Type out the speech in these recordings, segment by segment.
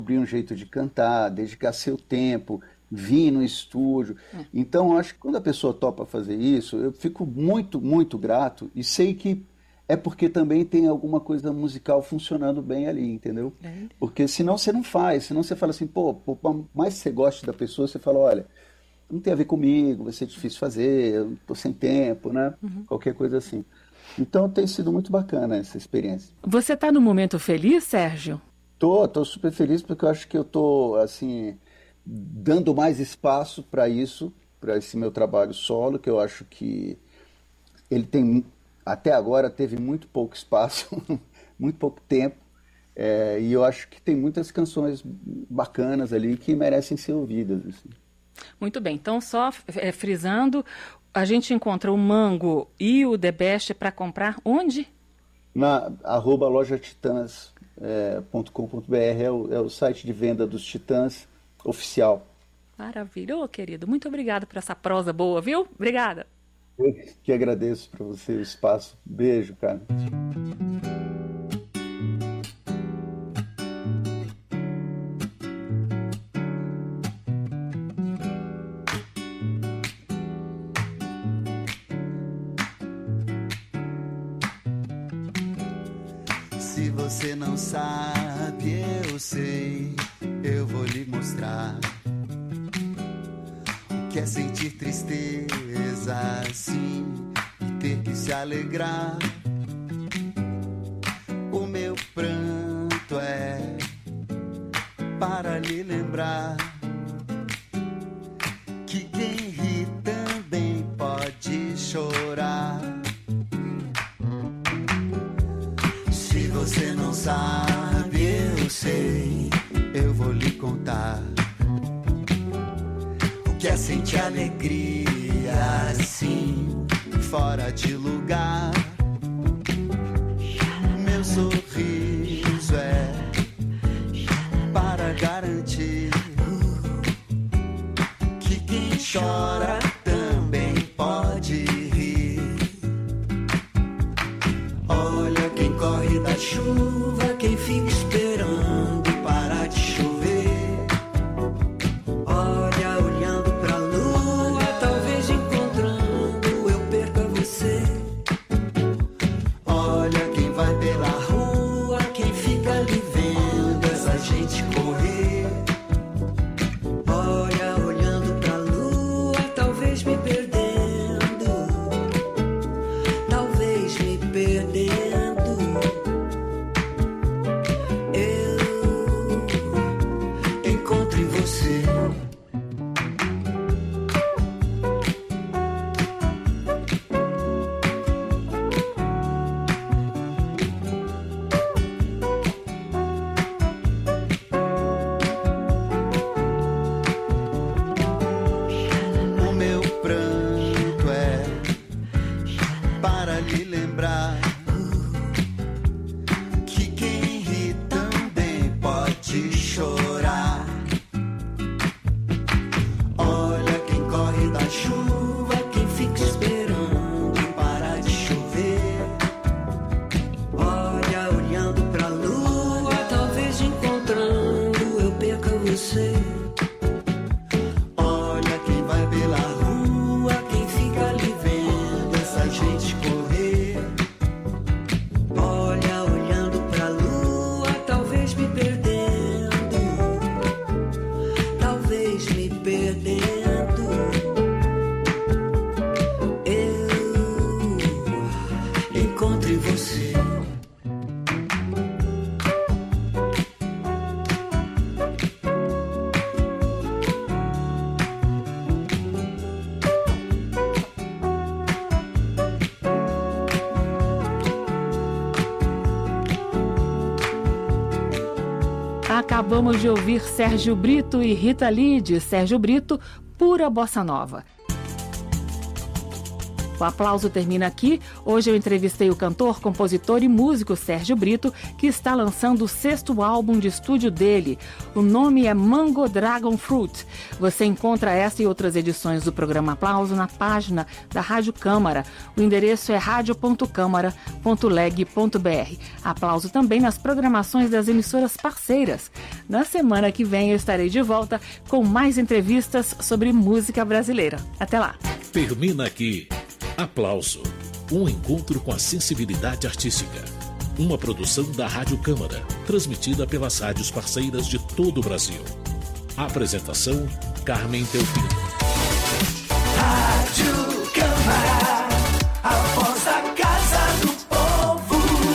descobrir um jeito de cantar, dedicar seu tempo, vir no estúdio. Então, acho que quando a pessoa topa fazer isso, eu fico muito, muito grato e sei que é porque também tem alguma coisa musical funcionando bem ali, entendeu? Porque senão você não faz, senão você fala assim, pô, por mais que você goste da pessoa, você fala, olha, não tem a ver comigo, vai ser difícil fazer, eu tô sem tempo, né? Qualquer coisa assim. Então tem sido muito bacana essa experiência. Você está num momento feliz, Sérgio? Tô super feliz porque eu acho que eu tô, assim, dando mais espaço para isso, para esse meu trabalho solo, que eu acho que ele tem, até agora, teve muito pouco espaço, muito pouco tempo, e eu acho que tem muitas canções bacanas ali que merecem ser ouvidas, assim. Muito bem, então só frisando, a gente encontra o Mango e o The Best para comprar onde? Na @lojatitãs.com.br é o site de venda dos Titãs oficial. Maravilha, ô querido, muito obrigada por essa prosa boa, viu? Obrigada. Eu que agradeço para você o espaço. Beijo, cara. Se você não sabe, eu sei, eu vou lhe mostrar o que é sentir tristeza assim e ter que se alegrar. O meu pranto é para lhe lembrar que quem ri também pode chorar. Se você não sabe, eu sei, eu vou lhe contar o que é sentir alegria assim, fora de lugar. Meu sorriso é para garantir que quem chora também pode rir. Olha quem corre da chuva, quem fica esperando parar de chover. Olha olhando pra lua, talvez encontrando eu perca você. Olha quem vai pela rua, quem fica ali vendo essa gente correr. Olha olhando pra lua, talvez me perdendo, talvez me perdendo. Eu encontro em você. O meu pranto é para lhe lembrar que quem ri também pode chorar. Olha quem corre da chuva, quem fica esperando parar de chover. Olha olhando pra lua, talvez encontrando eu perca você. Olha quem vai pela rua, quem fica ali vendo essa gente correr. Olha olhando pra lua, talvez me perdendo, talvez me perdendo. Eu encontro em você. Acabamos de ouvir Sérgio Brito e Rita Lee, de Sérgio Brito, Pura Bossa Nova. O Aplauso termina aqui. Hoje eu entrevistei o cantor, compositor e músico Sérgio Brito, que está lançando o 6º álbum de estúdio dele. O nome é Mango Dragon Fruit. Você encontra essa e outras edições do programa Aplauso na página da Rádio Câmara. O endereço é radio.câmara.leg.br. Aplauso também nas programações das emissoras parceiras. Na semana que vem eu estarei de volta com mais entrevistas sobre música brasileira. Até lá. Termina aqui Aplauso, um encontro com a sensibilidade artística. Uma produção da Rádio Câmara, transmitida pelas rádios parceiras de todo o Brasil. Apresentação, Carmen Teofilo. Rádio Câmara, a voz da Casa do Povo.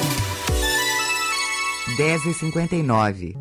10h59.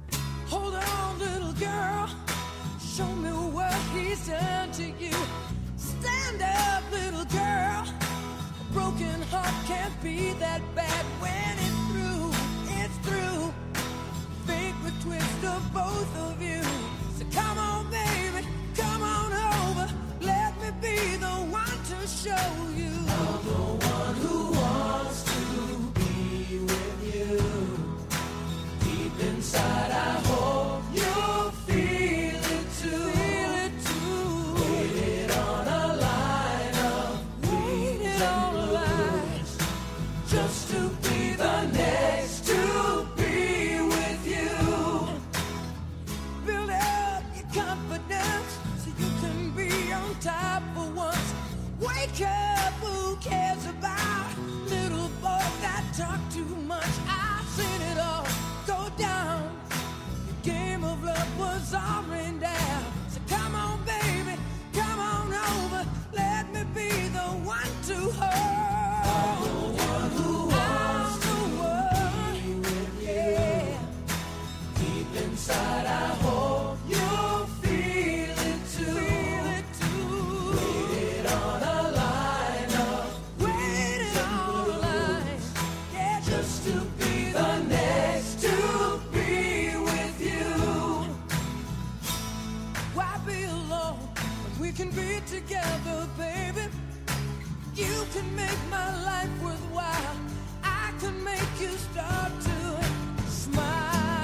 Be that bad when it's through. Fake the twist of both of you. So come on, baby, come on over. Let me be the one to show you. I'm the one who wants to be with you. Deep inside, I hope you'll feel it too. Feel it too. Waited on a line of waited on a line. Just to be the next to be with you. Build up your confidence so you can be on top for once. Wake up, who cares about little boys that talk too much? I've seen it all go down. The game of love was all rained down. So come on, baby, come on over. Let me be the one to hold. Inside, I hope you'll feel it too. Feel it too. Waited on a line of waited on a line. Yeah, just to be the next to be with you. Why be alone when we can be together, baby? You can make my life worthwhile. I can make you start to smile.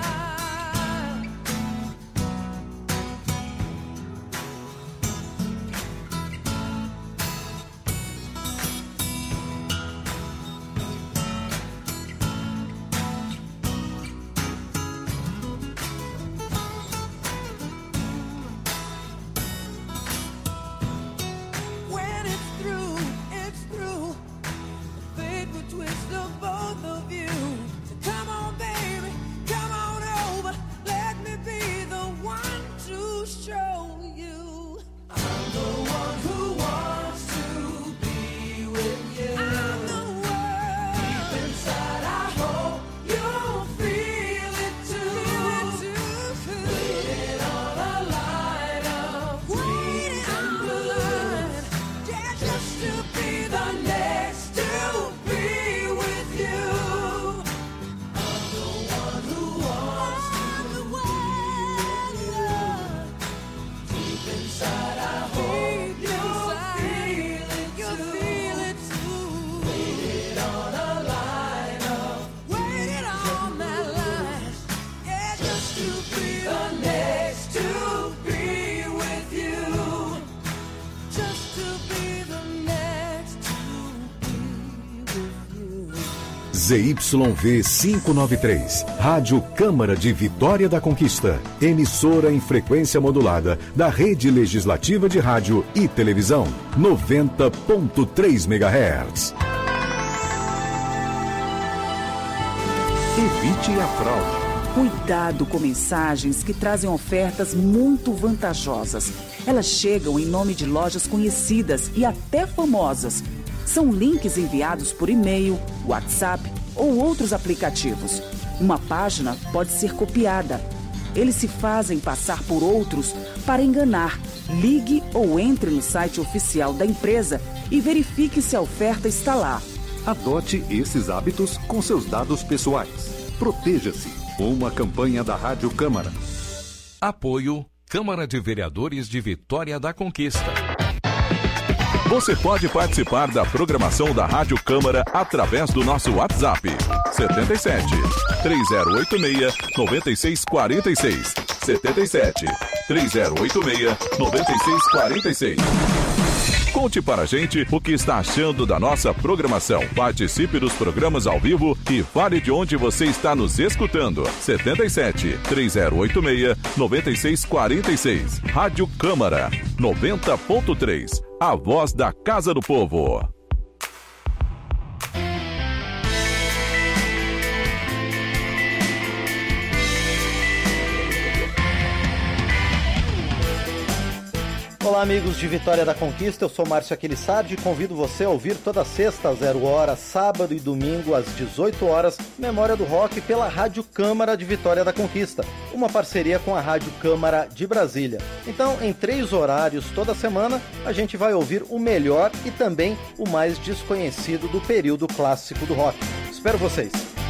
ZYV 593, Rádio Câmara de Vitória da Conquista, emissora em frequência modulada da Rede Legislativa de Rádio e Televisão, 90.3 MHz. Evite a fraude. Cuidado com mensagens que trazem ofertas muito vantajosas. Elas chegam em nome de lojas conhecidas e até famosas. São links enviados por e-mail, WhatsApp ou outros aplicativos. Uma página pode ser copiada. Eles se fazem passar por outros para enganar. Ligue ou entre no site oficial da empresa e verifique se a oferta está lá. Adote esses hábitos com seus dados pessoais. Proteja-se. Uma campanha da Rádio Câmara. Apoio Câmara de Vereadores de Vitória da Conquista. Você pode participar da programação da Rádio Câmara através do nosso WhatsApp 77 3086 9646 77 3086 9646. Conte para a gente o que está achando da nossa programação. Participe dos programas ao vivo e fale de onde você está nos escutando. 77 3086 9646. Rádio Câmara 90.3. A voz da Casa do Povo. Olá, amigos de Vitória da Conquista, eu sou Márcio Aquilissardi e convido você a ouvir toda sexta às 0h, sábado e domingo às 18 horas, Memória do Rock pela Rádio Câmara de Vitória da Conquista, uma parceria com a Rádio Câmara de Brasília. Então, em 3 horários toda semana, a gente vai ouvir o melhor e também o mais desconhecido do período clássico do rock. Espero vocês!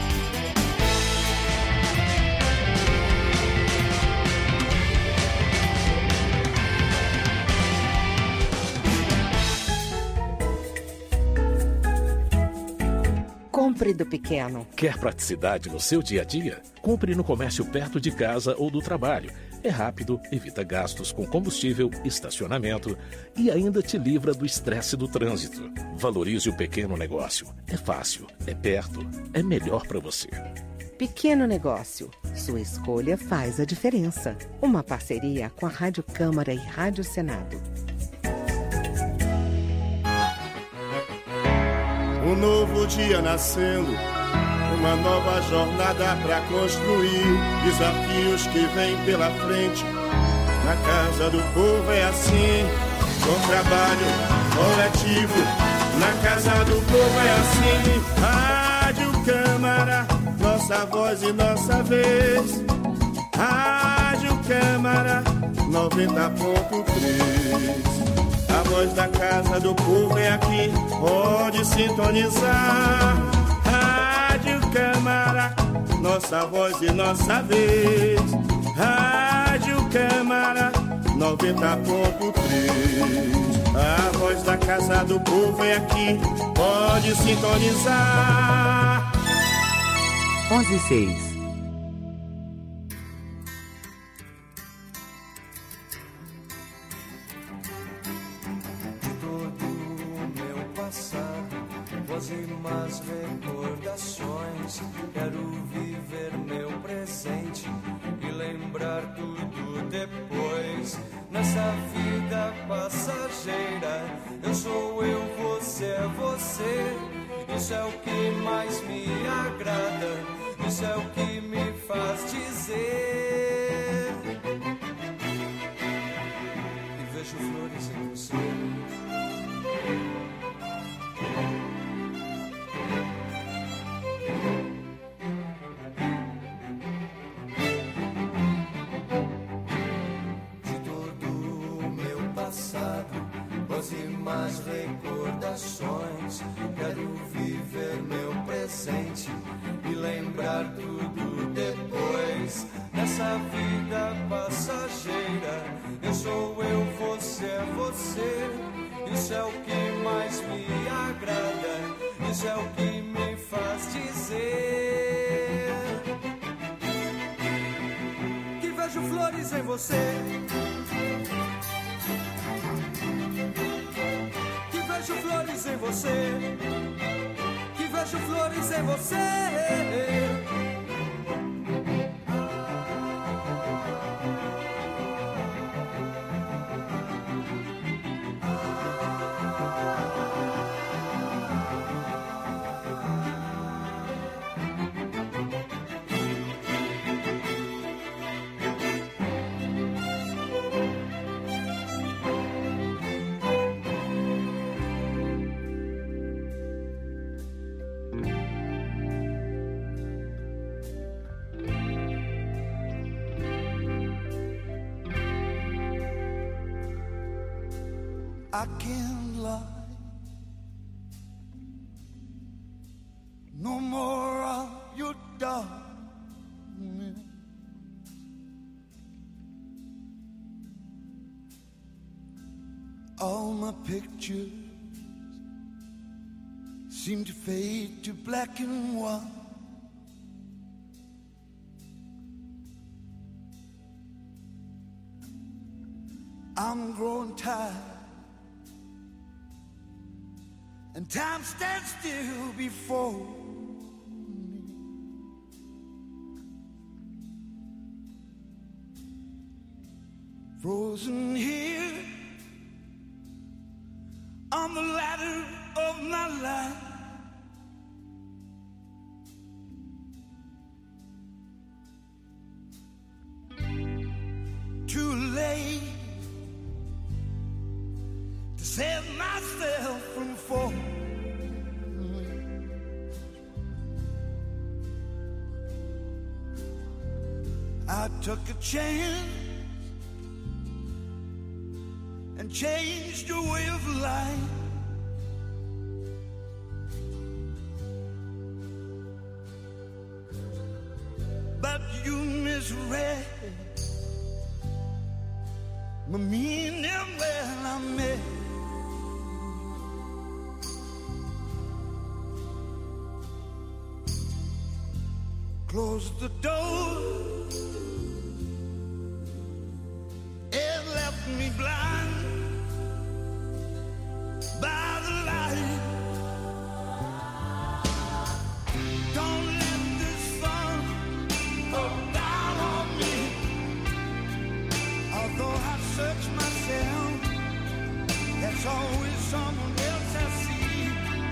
Compre do pequeno. Quer praticidade no seu dia a dia? Compre no comércio perto de casa ou do trabalho. É rápido, evita gastos com combustível, estacionamento e ainda te livra do estresse do trânsito. Valorize o pequeno negócio. É fácil, é perto, é melhor para você. Pequeno negócio. Sua escolha faz a diferença. Uma parceria com a Rádio Câmara e Rádio Senado. Um novo dia nascendo, uma nova jornada pra construir, desafios que vêm pela frente. Na Casa do Povo é assim, com trabalho coletivo. Na Casa do Povo é assim, Rádio Câmara, nossa voz e nossa vez. Rádio Câmara 90.3. A voz da Casa do Povo é aqui, pode sintonizar. Rádio Câmara, nossa voz e nossa vez. Rádio Câmara 90.3. A voz da Casa do Povo é aqui, pode sintonizar. 11:06. Umas recordações, quero viver meu presente e lembrar tudo depois. Nessa vida passageira, eu sou eu, você é você. Isso é o que mais me agrada, isso é o que me faz dizer. E vejo flores em você. E mais recordações, quero viver meu presente e lembrar tudo depois. Nessa vida passageira, eu sou eu, você é você. Isso é o que mais me agrada, isso é o que me faz dizer que vejo flores em você. Vejo flores em você, que vejo flores em você. I can't lie. No more of your darling. All my pictures seem to fade to black and white. I'm growing tired, and time stands still before me. Frozen here on the ladder of my life. Too late to save myself from falling. I took a chance and changed your way of life. But you misread my meaning when I met. Close the door and left me blind by the light. Don't let this sun go down on me. Although I search myself, there's always someone else I see.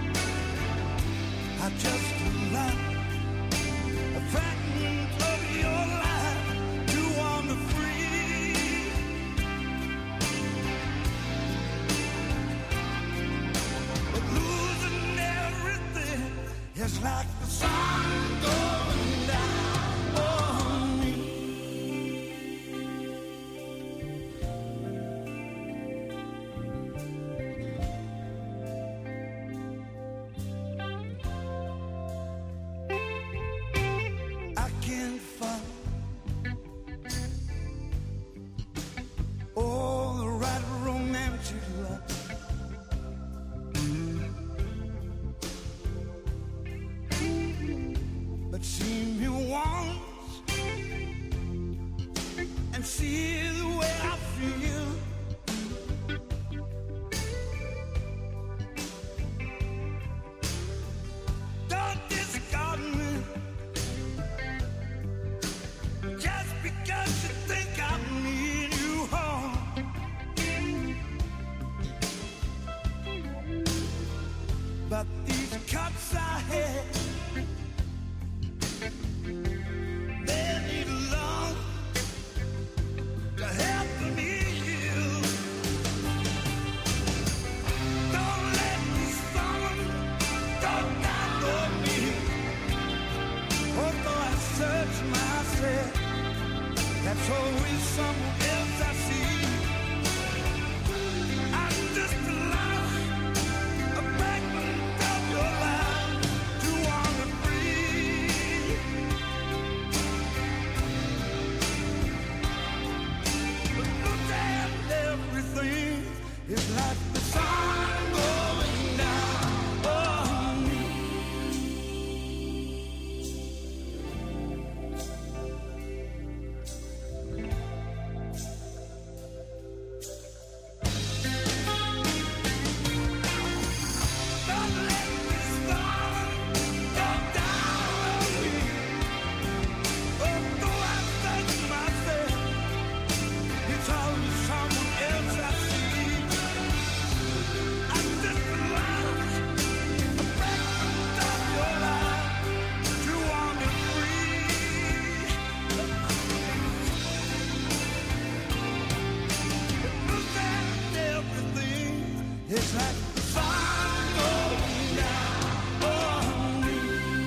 I just love a fragment of your life to wander free. But losing everything is like the sun going down on me. I can't find all the right romantic love. But see me once and see the way I feel. Don't discard me just because you think I mean you harm. But these cuts I had, they need love to help me heal. Don't let the sun go down on me. Although I search myself, that's always someone else I see. I'm just alive, a fragment of your life to wander free. But look at everything, it's like the sun going down on me. Don't let the sun go down on me. Although I search myself, it's always someone else I see. I'm just alive, a fragment of your life to wander free. Look at everything, it's like the sun going down on me.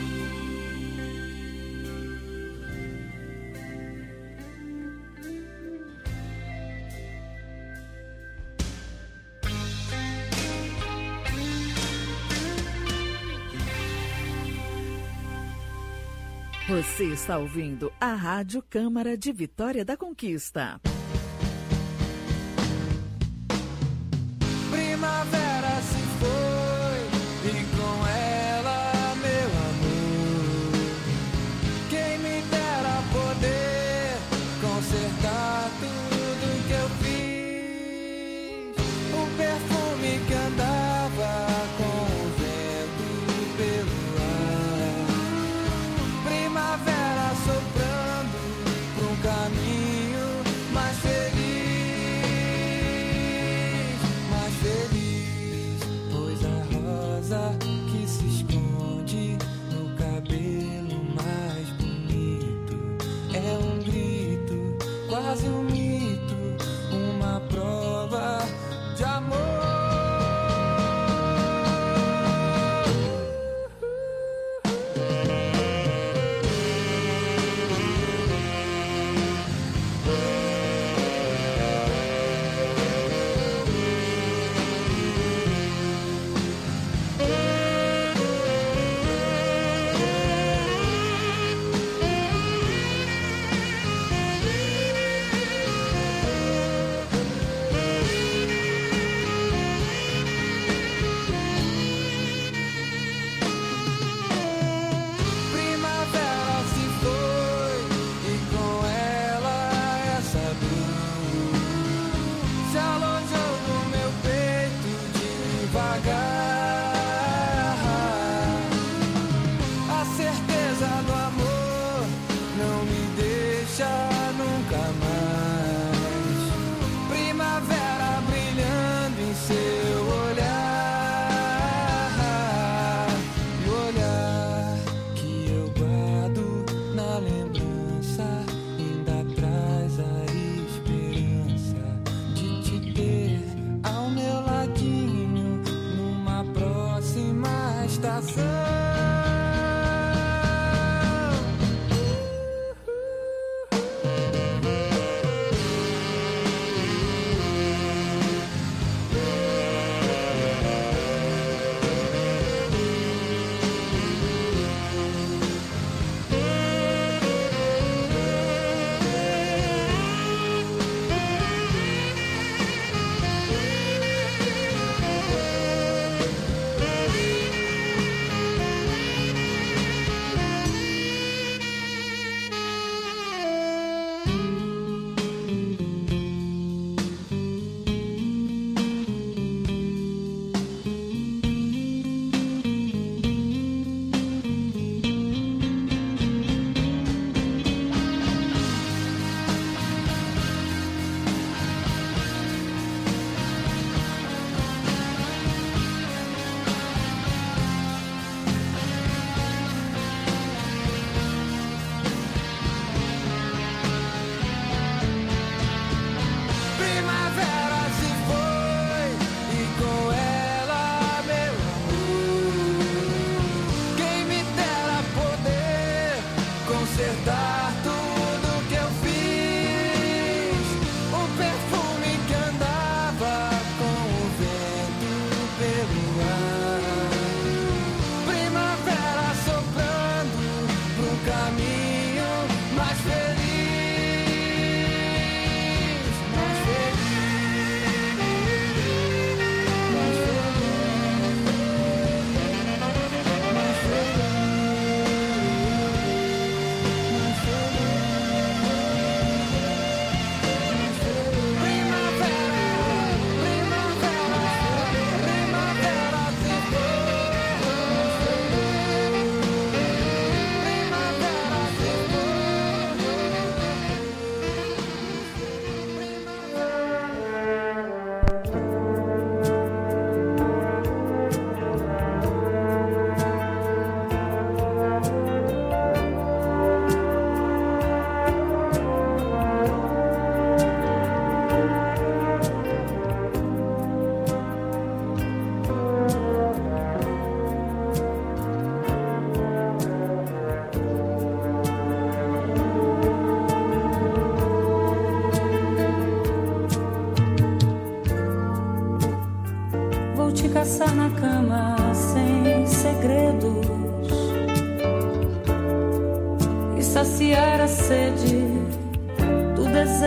Você está ouvindo a Rádio Câmara de Vitória da Conquista. Primavera se foi e com ela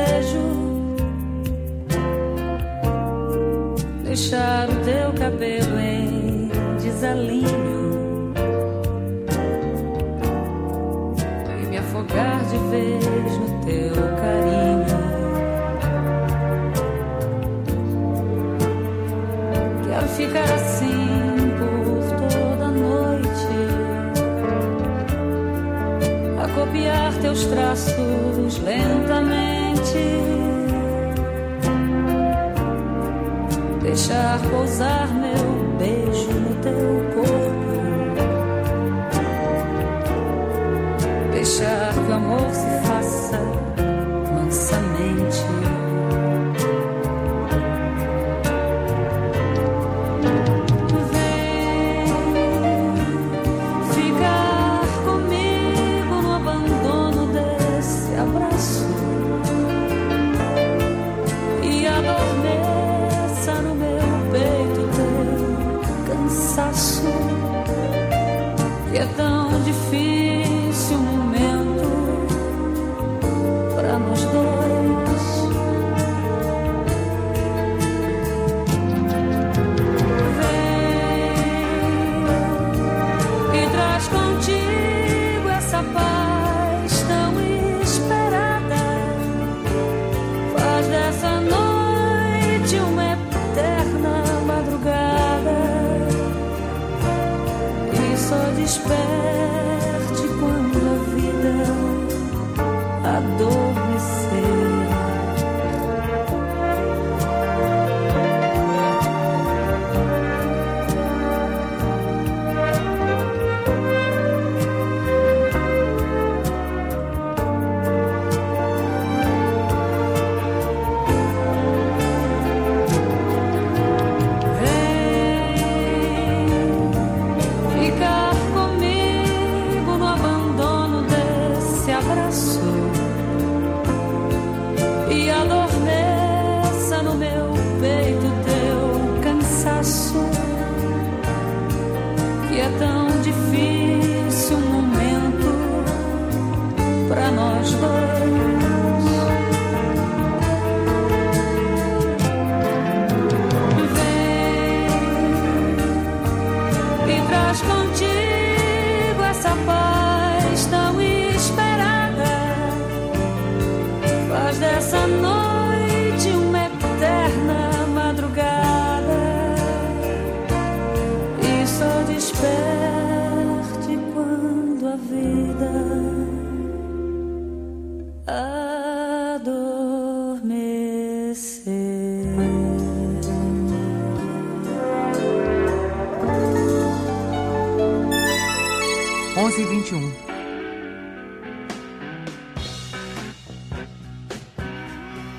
beijo, deixar o teu cabelo em desalinho e me afogar de vez no teu carinho. Quero ficar assim por toda a noite, a copiar teus traços lentamente, deixar pousar meu beijo no teu corpo, deixar que o amor se faça mansamente. Que é tão difícil um momento pra nós dois. Vem e traz contigo essa paz tão esperada. Faz dessa noite uma eterna madrugada. Só desperte quando a vida adormecer. E adormeça no meu peito teu cansaço, que é tão difícil um momento pra nós dois. Vem e traz contigo essa paz tão esperada. Faz dessa noite uma eterna madrugada e só desperte quando a vida adormecer. 11h21.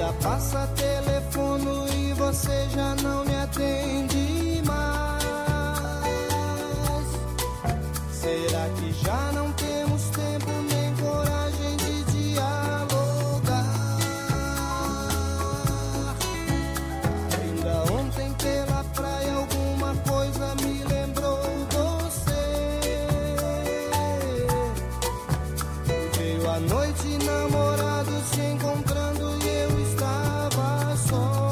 Hora passa, telefono e você já não me atende mais. Será que já não temos tempo nem coragem de dialogar? Ainda ontem pela praia alguma coisa me lembrou você. Veio a noite, namorados se encontrando e eu estava só.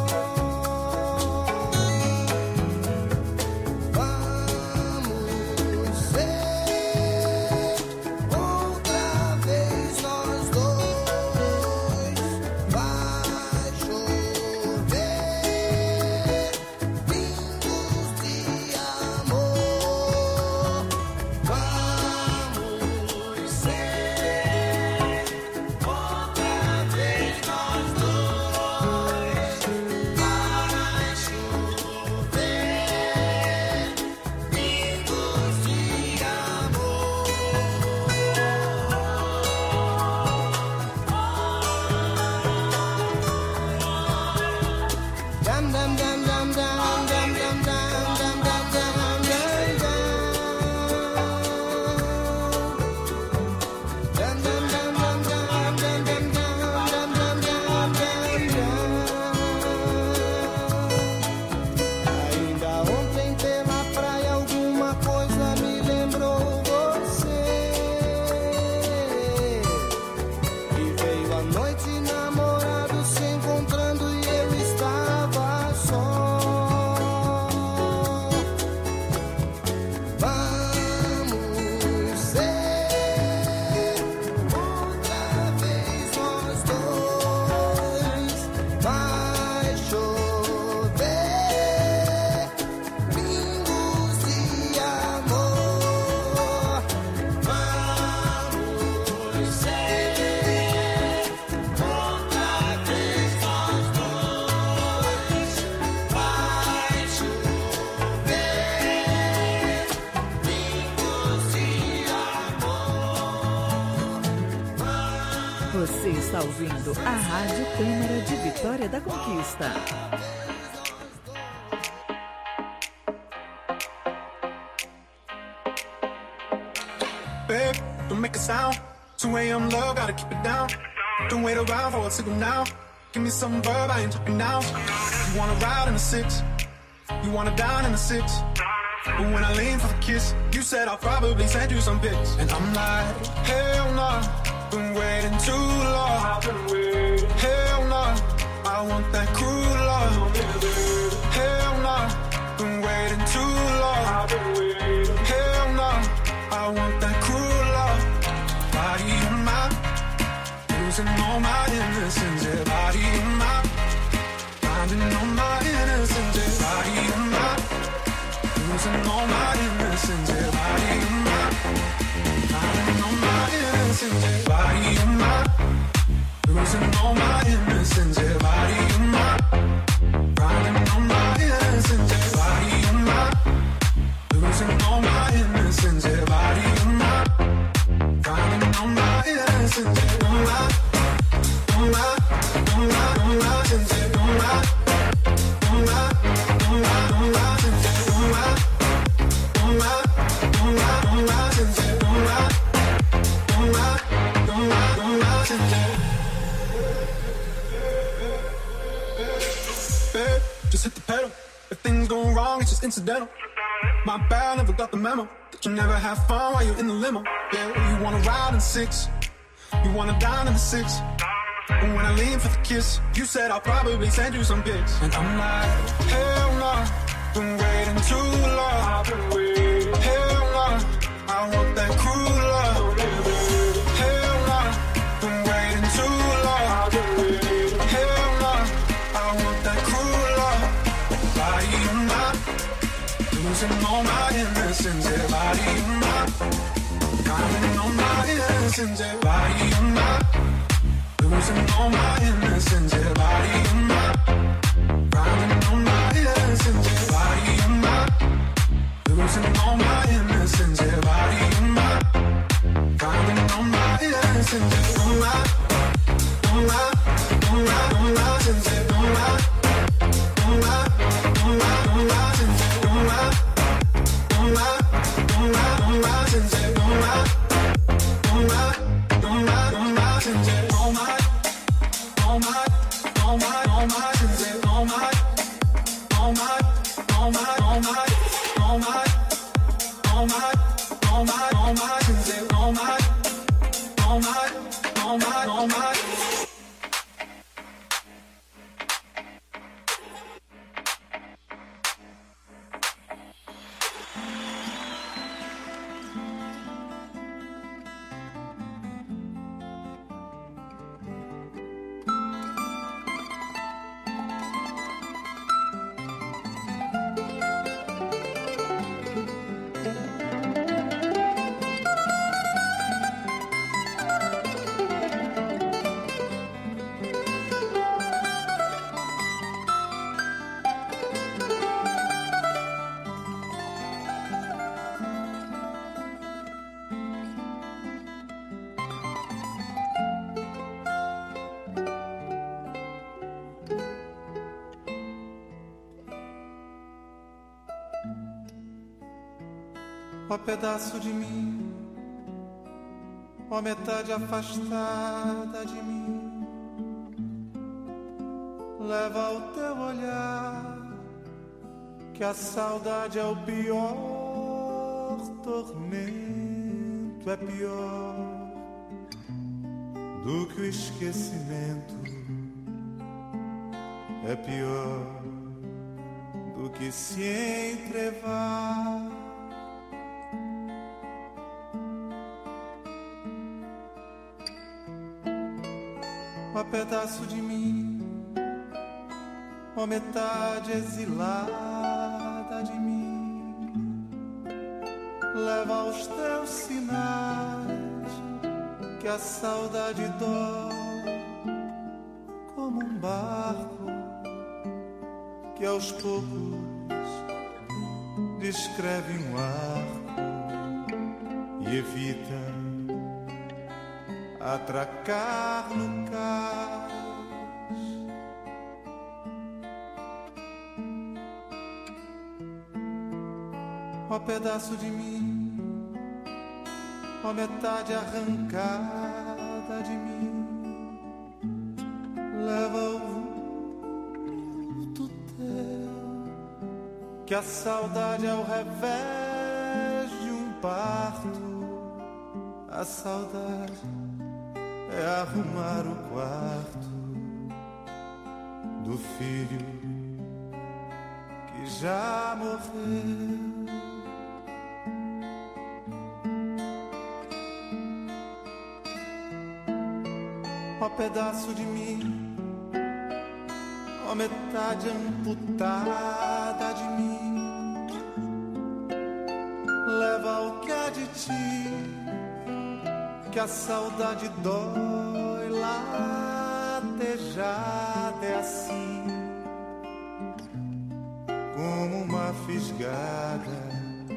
Vamos ser outra vez nós dois. Vai chover pingos de amor. Vamos ser outra vez nós dois. Vai chover pingos de amor. Dam dam dam dam dam dam dam dam dam dam dam dam dam dam dam dam dam Ainda ontem pela praia alguma coisa me lembrou você. E veio a noite, namorados se encontrando e eu estava só. Vamos ser outra vez nós dois. Vai chover pingos de amor. Vamos ser outra vez nós dois. Vai chover pingos de amor. Você está ouvindo a Rádio Câmara de Vitória da Conquista. Babe, don't make a sound. 2 a.m. love, gotta keep it down. Don't wait around for a signal now. Give me some verb, I ain't talking now. You wanna ride in the 6, you wanna dine in the 6. But when I lean for the kiss, you said I'll probably send you some pics. And I'm like, hell nah, been waiting too long. Hell nah, I want that cruel love. Hell nah, been waiting too long. Hell nah, I want that cruel love. Body on my, losing all my innocence. Yeah, body on my, finding all my innocence. Yeah, body on my, losing all my innocence. Yeah, body on my, finding all my innocence. Yeah, body on my, losing all my innocence. Yeah, body on my, finding all my innocence. Yeah, body on my, losing all my innocence. Yeah, body on my, finding all my innocence. Yeah, on my, on my, on my, on my, innocence. Yeah, on my, on my, on my, on my, innocence. Yeah, on my, on my, on my, on my, innocence. Yeah, on my, on my, on my, on my, innocence. Babe, just hit the pedal. If things go wrong, it's just incidental. My bad, never got the memo that you never have fun while you're in the limo. Yeah, you wanna ride in the 6, you wanna dine in the 6. But when I lean for the kiss, you said I'll probably send you some pics. And I'm like, hell nah, been waiting too long. Hell nah, I want that cruel love. Hell nah, been waiting too long. Hell nah, I want that cruel love. Body on my, losing all my innocence. Yeah, body on my, finding all my innocence. Yeah, body on my, losing all my innocence. Yeah, body on my, finding all my innocence. Yeah, body on my, losing all my innocence. Yeah, body on my, finding all my innocence. Yeah, on my, on my, on my, on my, Ó pedaço de mim, ó metade afastada de mim, leva o teu olhar, que a saudade é o pior tormento, é pior do que o esquecimento, é pior do que se entrevar. Ó pedaço de mim, ó metade exilada de mim, leva os teus sinais, que a saudade dói como um barco que aos poucos descreve um arco e evita atracar no cais. Ó pedaço de mim, ó metade arrancada de mim, leva o vulto teu, que a saudade é o revés de um parto, a saudade é arrumar o quarto do filho que já morreu. Ó pedaço de mim, ó metade amputada de mim, leva o que há de ti, que a saudade dói, latejada é assim, como uma fisgada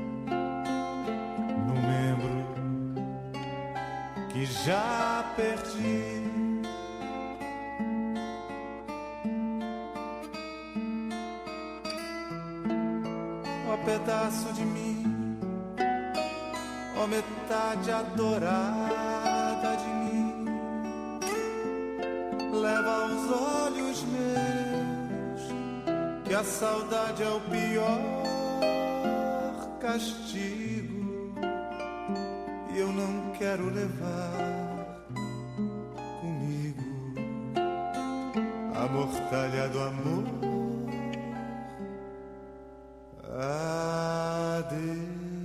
no membro que já perdi. Ó pedaço de mim, ó metade adorada de mim, leva aos olhos meus, que a saudade é o pior castigo, e eu não quero levar comigo a mortalha do amor. Adeus.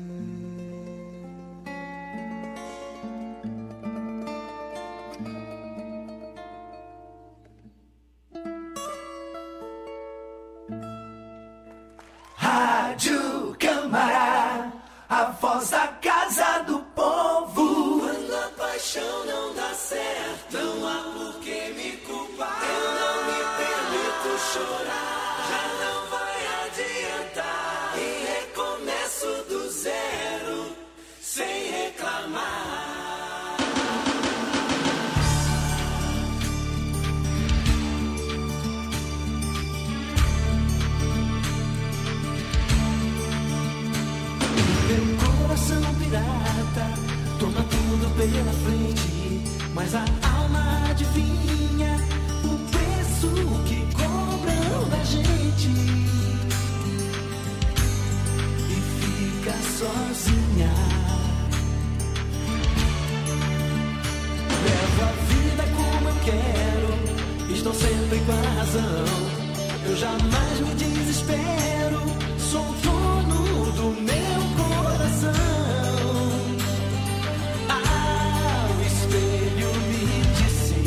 Rádio Câmara, a voz da casa do povo. Quando a paixão não dá certo, não há por que me culpar. Eu não me permito chorar, já não vai adiantar. E recomeço do zero, sem reclamar. Coração pirata, toma tudo pela frente, mas a alma adivinha o preço que cobram da gente e fica sozinha. Levo a vida como eu quero, estou sempre com a razão, eu jamais me desespero, sou dono do meu coração. Ah, o espelho me disse,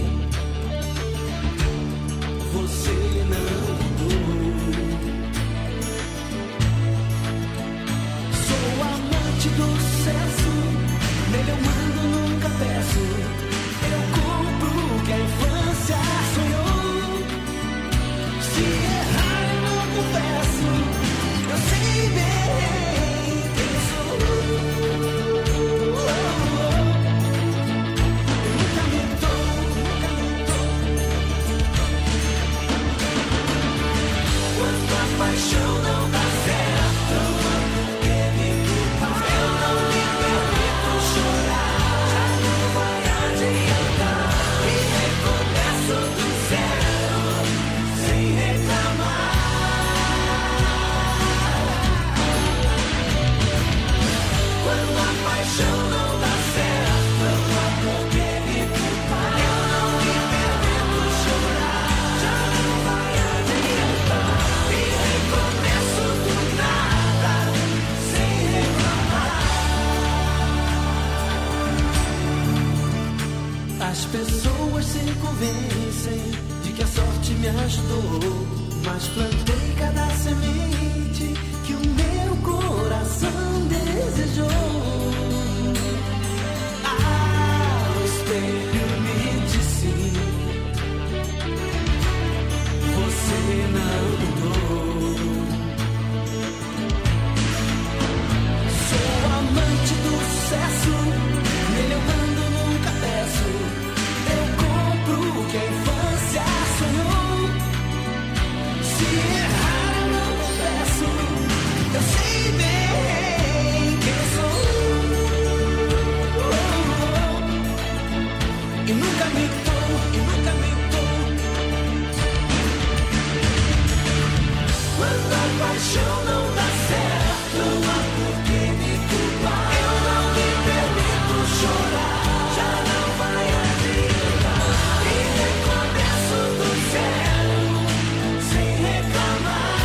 você não mudou. Sou amante do sucesso, nele eu mando, nunca peço. Eu compro o que a infância sonhou. Se errar eu não confesso, eu paixão não dá certo, não há por que me culpar. Eu não me permito chorar, já não vai adiantar. E recomeço do nada, sem reclamar. As pessoas se convencem de que a sorte me ajudou, mas plantei cada semente que o meu coração desejou. Ah, o espelho me disse: você não mudou. Sou amante do sucesso, nele eu mando, nunca peço. Eu compro o que a infância sonhou. Se errar eu não confesso, eu sei bem quem sou. E nunca me dou, e nunca me dou. Quando a paixão não dá certo, não há por que me culpar. Eu não me permito chorar, já não vai adiantar. E recomeço do zero, sem reclamar.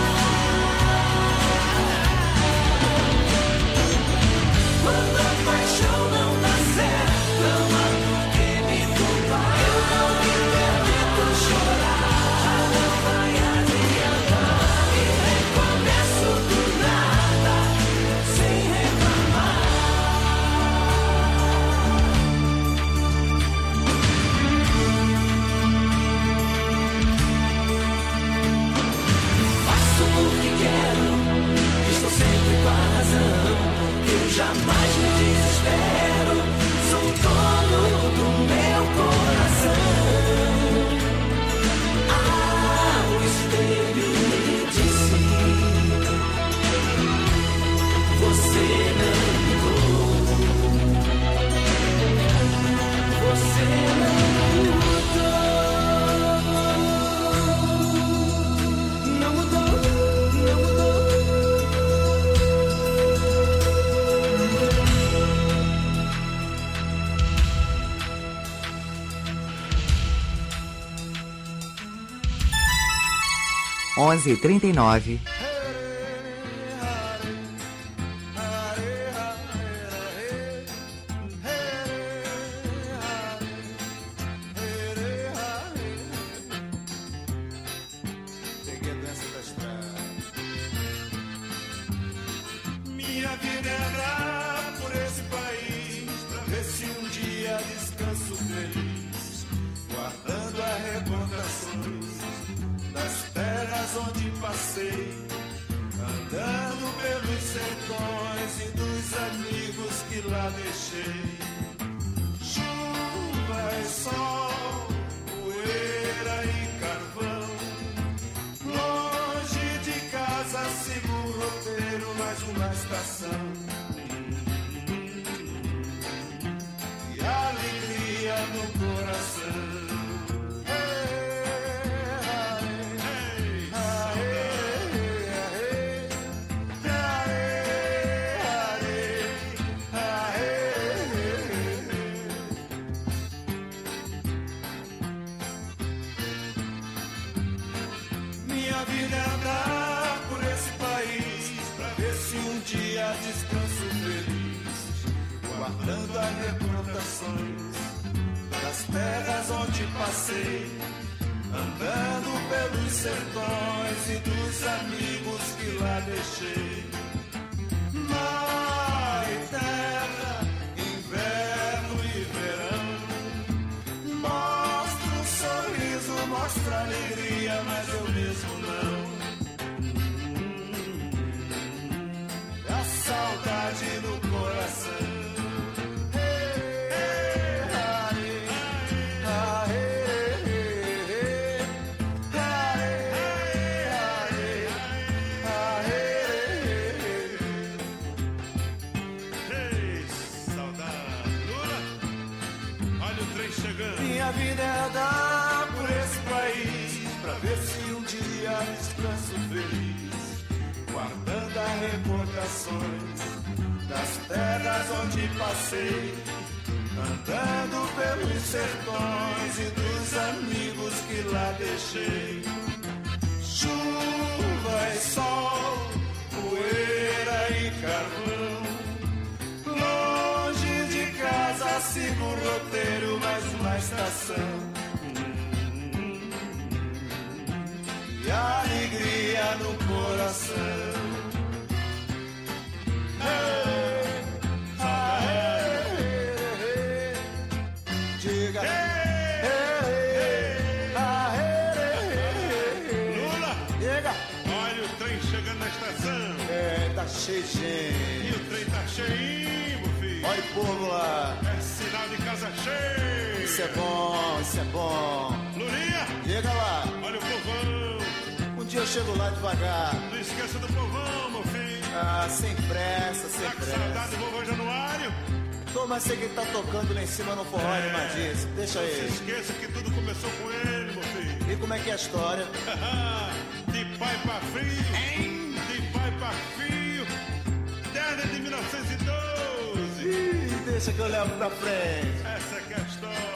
Quando a paixão não dá certo, não há por que me culpar. Eu não me permito chorar, já não vai adiantar. E recomeço do nada, sem reclamar. Faço o que quero, estou sempre com a razão. Eu jamais me desespero, sou dono do meu coração. Ah, o espelho me disse: você não mudou. Você não mudou. Não mudou, não mudou. 11h39. Peguei a doença da estrada. Minha vida é andar por esse país pra ver se um dia descanso feliz, guardando as recordações das terras onde passei, andando pelos sertões e dos amigos que lá deixei. Chuva e sol, poeira e carvão, longe de casa sigo o roteiro, mais uma estação. E alegria no coração. Minha vida é andar por esse país pra ver se um dia descanso feliz, guardando as recordações das terras onde passei, andando pelos sertões e dos amigos que lá deixei. Mar e terra, inverno e verão, mostra um sorriso, mostra alegria, mas eu mesmo não. A saudade no coração. Minha vida é andar por esse país pra ver se um dia descanso feliz, guardando as recordações das terras onde passei, andando pelos sertões e dos amigos que lá deixei. Chuva e sol, poeira e carvão, longe de casa sigo um roteiro, mais uma estação. E alegria no coração. Diga. Lula, diga. Olha o trem chegando na estação. Tá cheio de gente. E o trem tá cheinho, meu filho. Olha o povo lá. É sinal de casa cheia. Isso é bom, isso é bom. Lulinha, diga lá. Olha o povão. Um dia eu chego lá devagar. Não esqueça do povão, meu filho. Ah, sem pressa, sem tá pressa. Tá com saudade do vovô Januário? Tô, mas sei que ele tá tocando lá em cima no forró animadíssimo. Deixa não ele. Não se esqueça que tudo começou com ele, meu filho. E como é que é a história? De pai pra filho. Hein? De pai pra filho. Desde de 1912. Ih, deixa que eu levo pra frente. Essa é que é a história.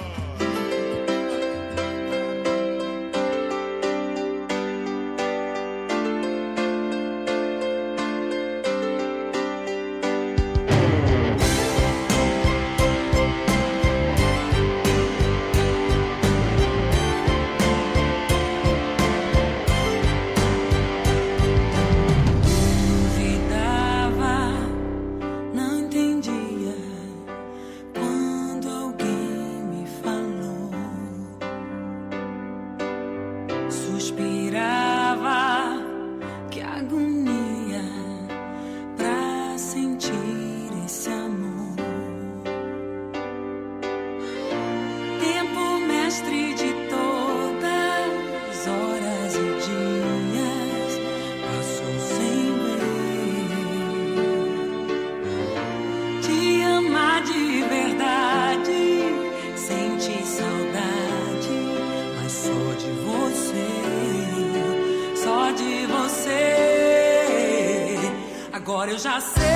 Agora eu já sei,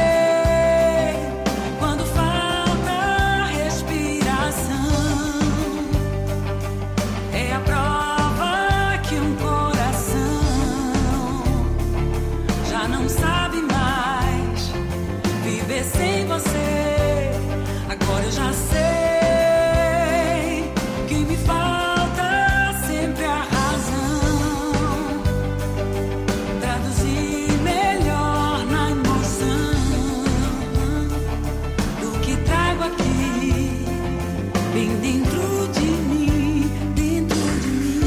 quando falta respiração, é a prova que um coração já não sabe mais viver sem você. Agora eu já sei que me falta sempre a razão, traduzir melhor na emoção do que trago aqui, bem dentro de mim, dentro de mim.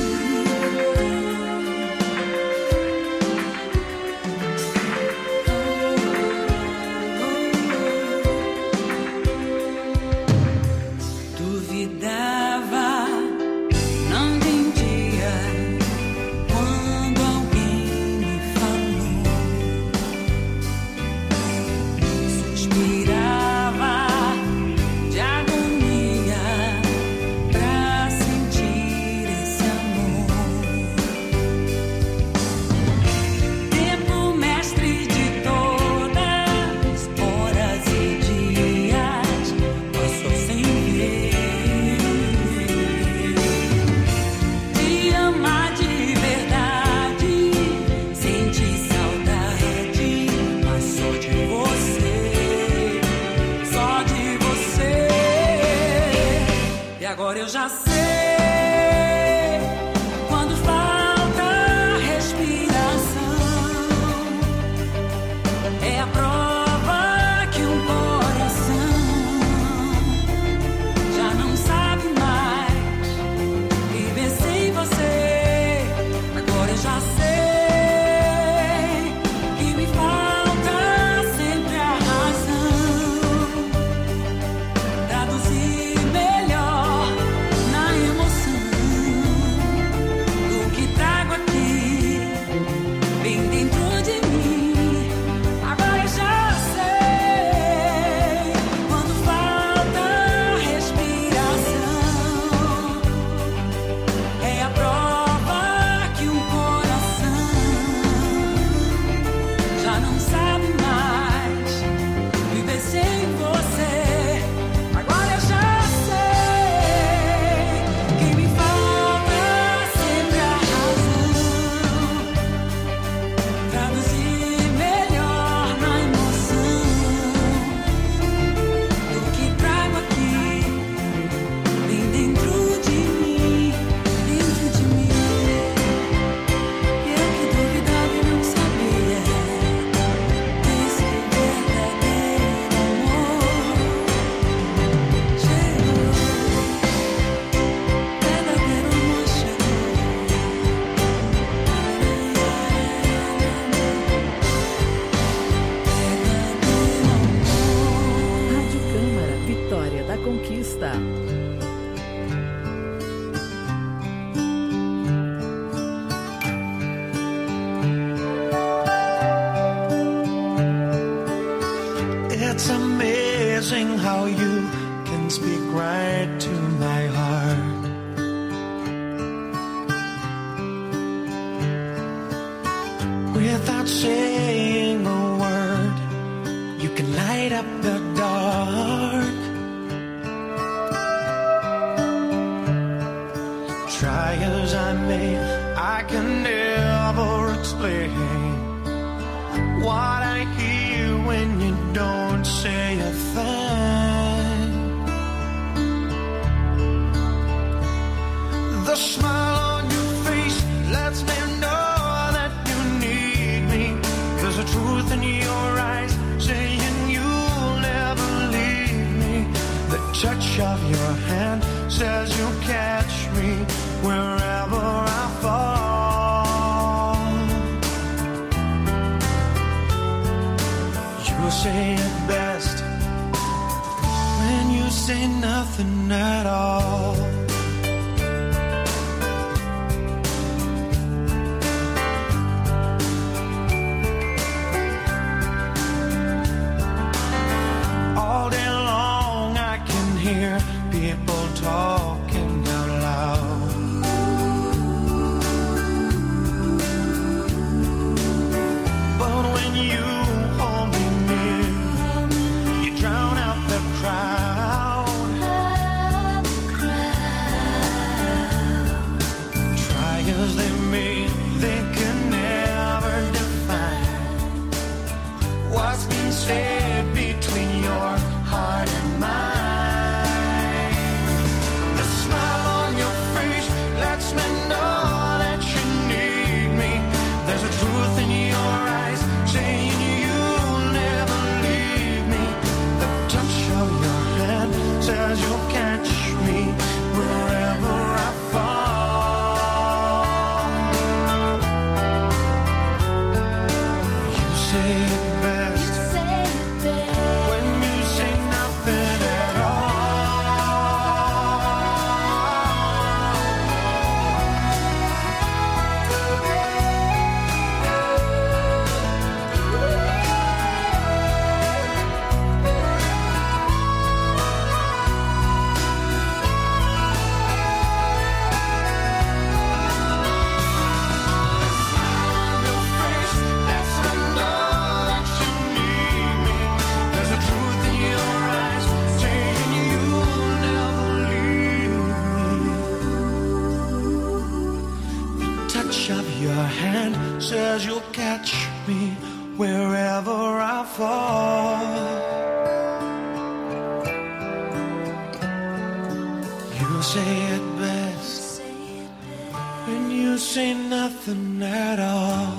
Duvidava, não entendia quando alguém me falou. Suspirava de agonia pra sentir esse amor. Tempo mestre de todas horas e dias passou sem ver. Te amar de verdade, sentir saudade, mas só de você, só de você. E agora eu já sei, quando falta respiração, é a prova que um coração já não sabe mais viver sem você. Agora eu já sei que me falta sempre a razão, traduzir melhor na amazing how you can speak right to my heart. Without saying a word, you can light up the dark. Try as I may, I can never explain what I hear when you don't say a thing. The smile on your face lets me know that you need me. There's a truth in your eyes saying you'll never leave me. The touch of your hand says you'll catch me wherever I fall. You say it best when you say nothing at all. All day long I can hear people talking out loud. But when you hold me near, you drown out the crowd. Try as they may, they can never define what's been said between your heart and mine. The smile on your face lets me know that you need me. There's a truth in your eyes saying you'll never leave me. The touch of your hand says you'll catch me wherever I fall. You say it best when you say nothing at all. There's a truth in your eyes saying you'll never leave me. The touch of your hand says you'll catch me wherever I fall. You say it best when you say nothing at all.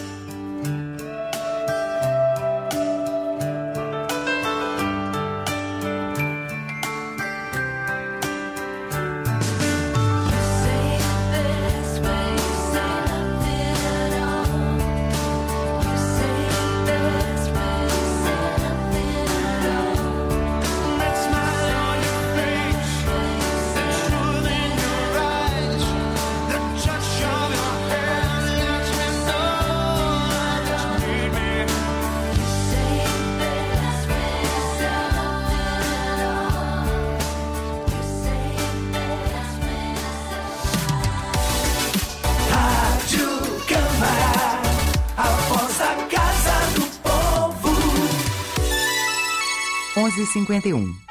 Rádio Câmara, a voz da Casa do Povo. 11h51.